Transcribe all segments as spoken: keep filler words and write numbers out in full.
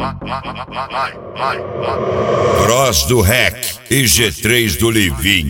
Cross do Rec e G três do Livinho.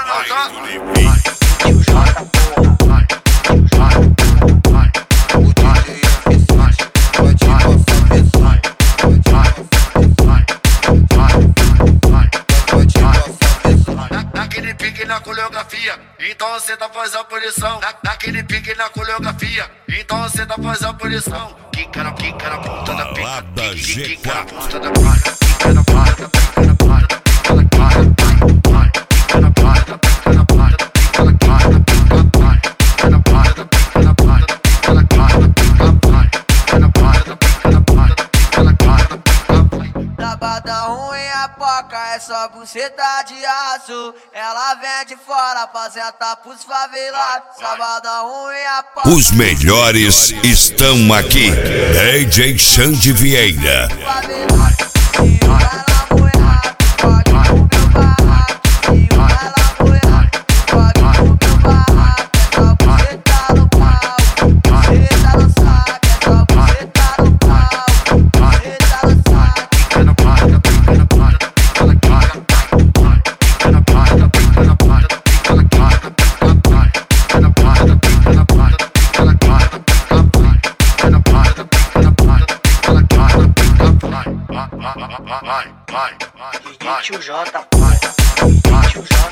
Naquele pique na coreografia, então cê tá faz a posição. Na, naquele pique na coreografia, então cê tá faz a posição. Quica na pica na ponta da pica, quica na ponta da pica, quica na ponta da pica, na ponta da pica, na ponta da pica, quica na ponta da pica, na ponta da pica, na ponta da pica, quica na ponta da pica, na ponta da pica, na ponta da pica, quica na ponta da pica, na ponta da pica, na ponta da pica. Trabalha ruim a poca, é só buceta de aço. Ela vem de fora pra sentar pros favelados. Trabalha ruim a poca. Os melhores estão aqui. D J Xande Vieira. Tio J, tio J,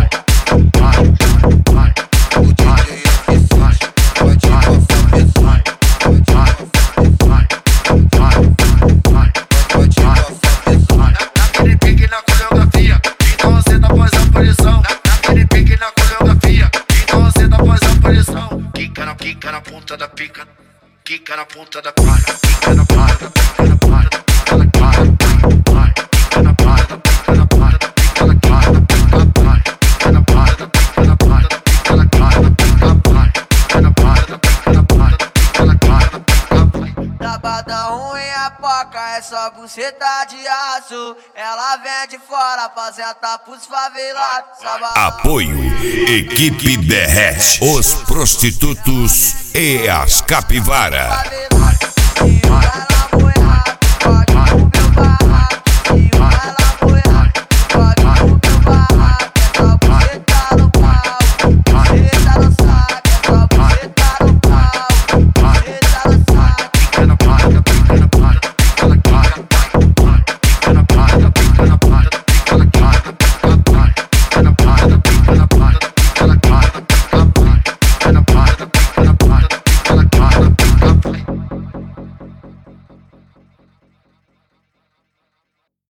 naquele pique na coreografia, então cê tá faz a posição. Naquele pique na coreografia, então cê tá faz a posição. Quica na pica na ponta da pica, quica na ponta da pica, quica na ponta da pica, na ponta da pica, na ponta da pica, quica na ponta da pica, na ponta da pica, na ponta da pica, quica na ponta da pica, na ponta da pica, na ponta da pica, quica na ponta da pica, na ponta da pica, na ponta da pica. trabalha ruim a poca, é só buceta de aço. Ela vem de fora pra sentar pros favelados. Apoio Equipe Berrete, os prostitutos e as capivara.